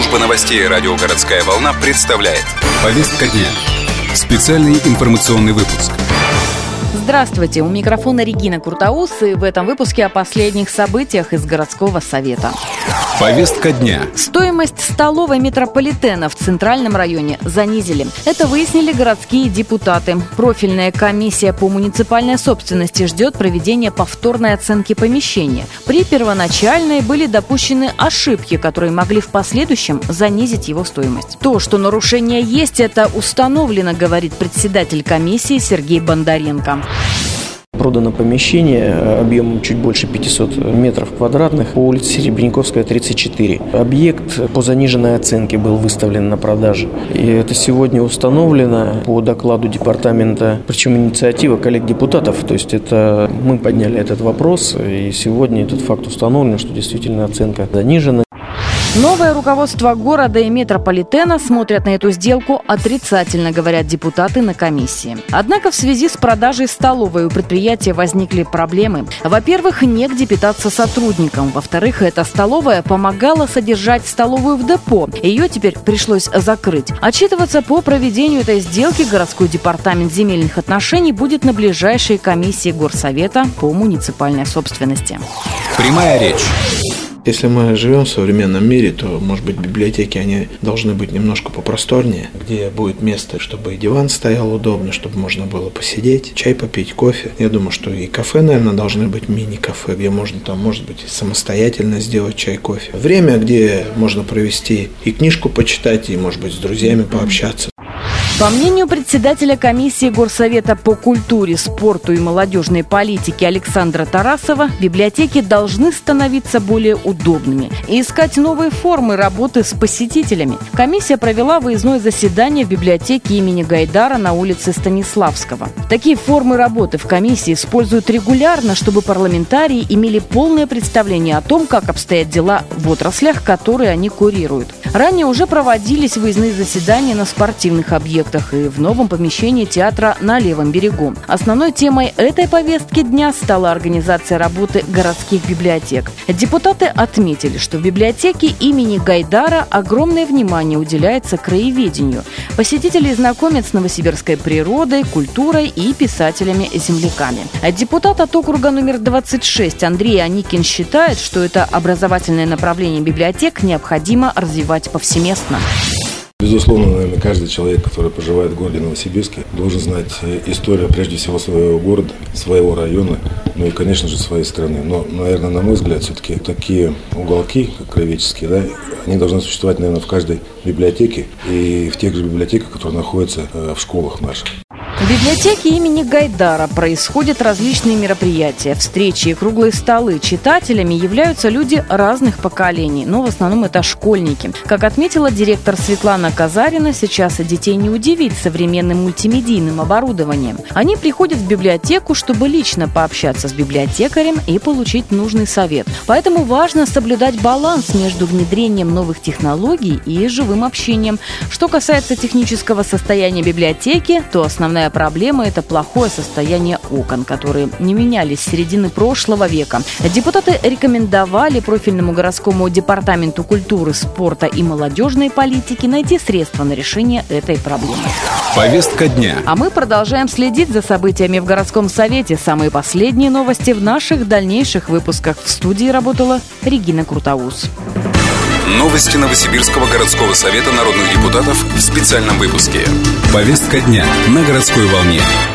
Служба новостей радио «Городская волна» представляет. Повестка дня. Специальный информационный выпуск. Здравствуйте, у микрофона Регина Куртаус, и в этом выпуске о последних событиях из городского совета. Повестка дня. Стоимость столовой метрополитена в центральном районе занизили. Это выяснили городские депутаты. Профильная комиссия по муниципальной собственности ждет проведения повторной оценки помещения. При первоначальной были допущены ошибки, которые могли в последующем занизить его стоимость. То, что нарушения есть, это установлено, говорит председатель комиссии Сергей Бондаренко. Продано помещение объемом чуть больше 500 метров квадратных по улице Серебряниковская, 34. Объект по заниженной оценке был выставлен на продажу. И это сегодня установлено по докладу департамента, причем инициатива коллег-депутатов. То есть это мы подняли этот вопрос, и сегодня этот факт установлен, что действительно оценка занижена. Новое руководство города и метрополитена смотрят на эту сделку отрицательно, говорят депутаты на комиссии. Однако в связи с продажей столовой у предприятия возникли проблемы. Во-первых, негде питаться сотрудникам. Во-вторых, эта столовая помогала содержать столовую в депо. Ее теперь пришлось закрыть. Отчитываться по проведению этой сделки городской департамент земельных отношений будет на ближайшей комиссии Горсовета по муниципальной собственности. Прямая речь. Если мы живем в современном мире, то, может быть, библиотеки, они должны быть немножко попросторнее, где будет место, чтобы и диван стоял удобно, чтобы можно было посидеть, чай попить, кофе. Я думаю, что и кафе, наверное, должны быть мини-кафе, где можно там, может быть, самостоятельно сделать чай, кофе. Время, где можно провести и книжку почитать, и, может быть, с друзьями пообщаться. По мнению председателя комиссии Горсовета по культуре, спорту и молодежной политике Александра Тарасова, библиотеки должны становиться более удобными и искать новые формы работы с посетителями. Комиссия провела выездное заседание в библиотеке имени Гайдара на улице Станиславского. Такие формы работы в комиссии используют регулярно, чтобы парламентарии имели полное представление о том, как обстоят дела в отраслях, которые они курируют. Ранее уже проводились выездные заседания на спортивных объектах и в новом помещении театра на Левом берегу. Основной темой этой повестки дня стала организация работы городских библиотек. Депутаты отметили, что в библиотеке имени Гайдара огромное внимание уделяется краеведению. Посетители знакомят с новосибирской природой, культурой и писателями-земляками. Депутат от округа номер 26 Андрей Аникин считает, что это образовательное направление библиотек необходимо развивать повсеместно. Безусловно, наверное, каждый человек, который проживает в городе Новосибирске, должен знать историю, прежде всего, своего города, своего района, ну и, конечно же, своей страны. Но, наверное, на мой взгляд, все-таки такие уголки, как краеведческие, да, они должны существовать, наверное, в каждой библиотеке и в тех же библиотеках, которые находятся в школах наших. В библиотеке имени Гайдара происходят различные мероприятия, встречи и круглые столы. Читателями являются люди разных поколений, но в основном это школьники. Как отметила директор Светлана Казарина, сейчас детей не удивить современным мультимедийным оборудованием. Они приходят в библиотеку, чтобы лично пообщаться с библиотекарем и получить нужный совет. Поэтому важно соблюдать баланс между внедрением новых технологий и живым общением. Что касается технического состояния библиотеки, то основная проблема – это плохое состояние окон, которые не менялись с середины прошлого века. Депутаты рекомендовали профильному городскому департаменту культуры, спорта и молодежной политики найти средства на решение этой проблемы. Повестка дня. А мы продолжаем следить за событиями в городском совете. Самые последние новости в наших дальнейших выпусках. В студии работала Регина Куртаус. Новости Новосибирского городского совета народных депутатов в специальном выпуске. Повестка дня на городской волне.